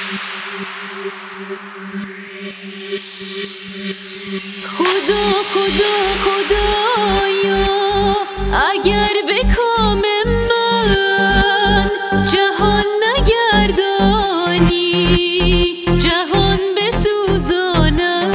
خدایا اگر به کام من جهان نگردانی جهان بسوزانم.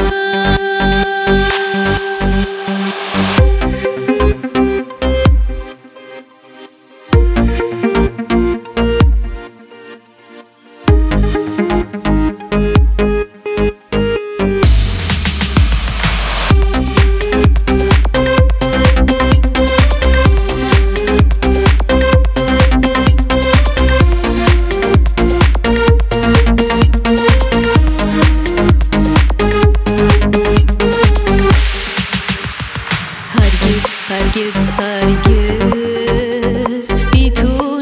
هرگز بی تو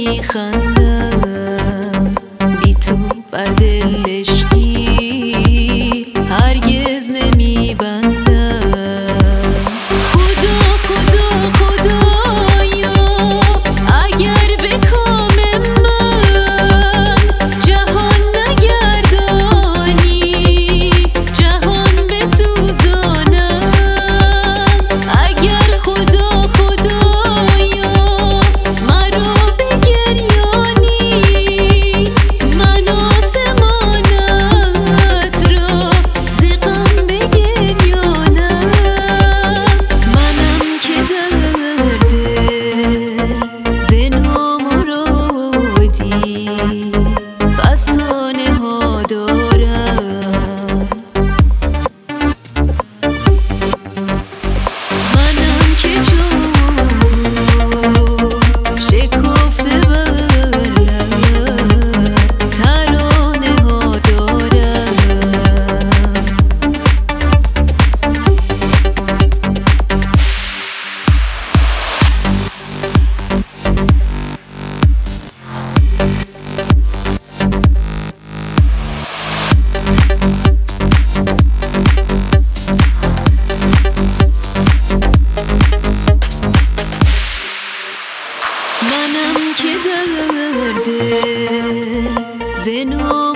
نمیخندم، بی تو بر دل عشقی هرگز نمیبندم. خدایا اگر به کام من جهان نگردانی جهان بسوزانم. اگر خدایا مرا بگریانی من آسمانت را ز غم بگریانم. منم که در دل ز نامرادی فسانه ها دارم. منم که شکفته بر لب ترانه ها دارم. منم که در دل ز